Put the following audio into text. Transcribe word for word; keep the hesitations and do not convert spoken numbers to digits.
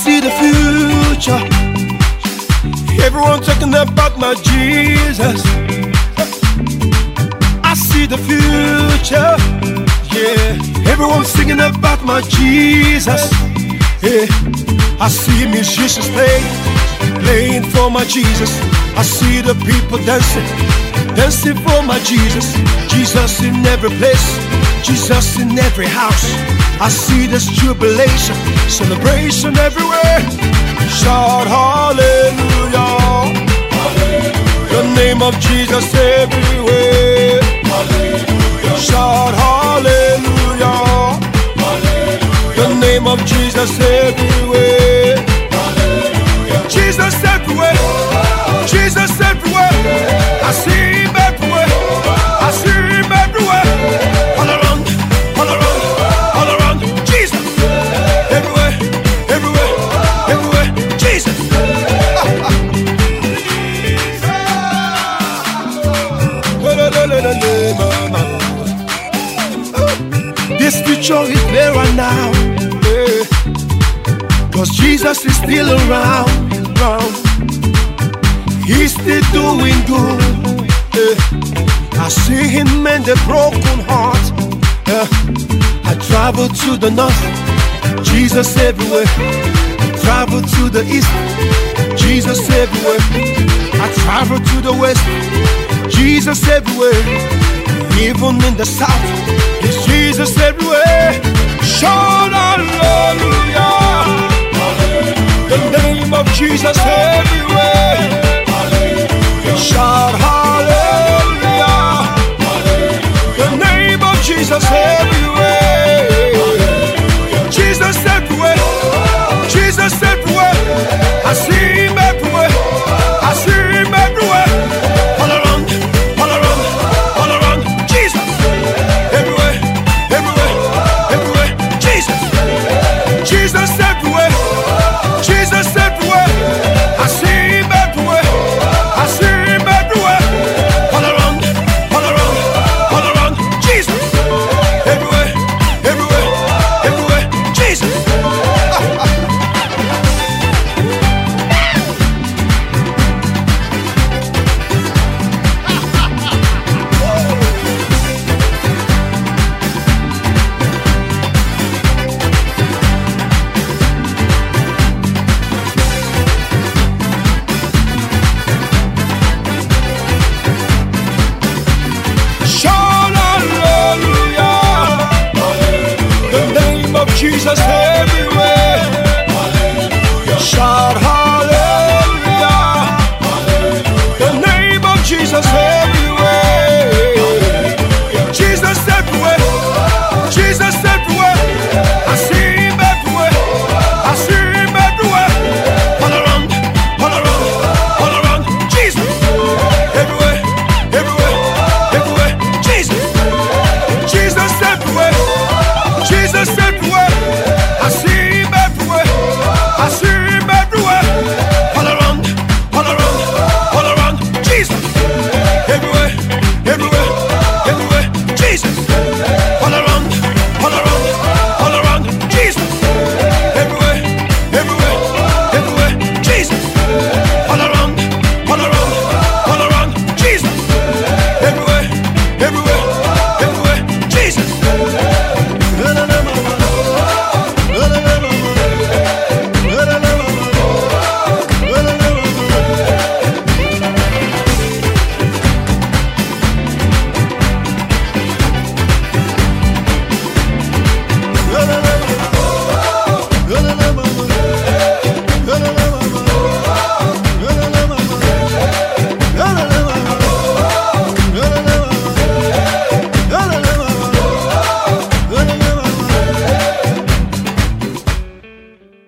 see the future. Everyone talking about my Jesus. I see the future. Yeah, everyone singing about my Jesus. Yeah, I see musicians playing, playing for my Jesus. I see the people dancing, dancing for my Jesus. Jesus in every place, Jesus in every house. I see this jubilation, celebration everywhere. Shout hallelujah, hallelujah. The name of Jesus everywhere. Hallelujah. Shout hallelujah, hallelujah. The name of Jesus everywhere. Hallelujah. Jesus everywhere, oh. Jesus everywhere. I see him everywhere, I see him everywhere. All around, all around, all around. Jesus everywhere, everywhere, everywhere. Jesus. This future is there right now, yeah. Cause Jesus is still around, around. He's still doing good, yeah. I see him mend the broken heart, yeah. I travel to the north, Jesus everywhere. I travel to the east, Jesus everywhere. I travel to the west, Jesus everywhere. Even in the south, it's Jesus everywhere. Shout hallelujah, hallelujah. The name of Jesus everywhere. Hallelujah. Shout hallelujah, hallelujah. The name of Jesus everywhere. Hallelujah. Jesus everywhere, oh. Jesus everywhere. I see him everywhere, I see him everywhere. All around, all around, all around. Jesus everywhere, everywhere, everywhere. Jesus, Jesus everywhere, Jesus everywhere. I see him everywhere, I see him everywhere. All around, all around, all around. Jesus everywhere, everywhere, everywhere. Jesus. Shout hallelujah, hallelujah. The name of Jesus.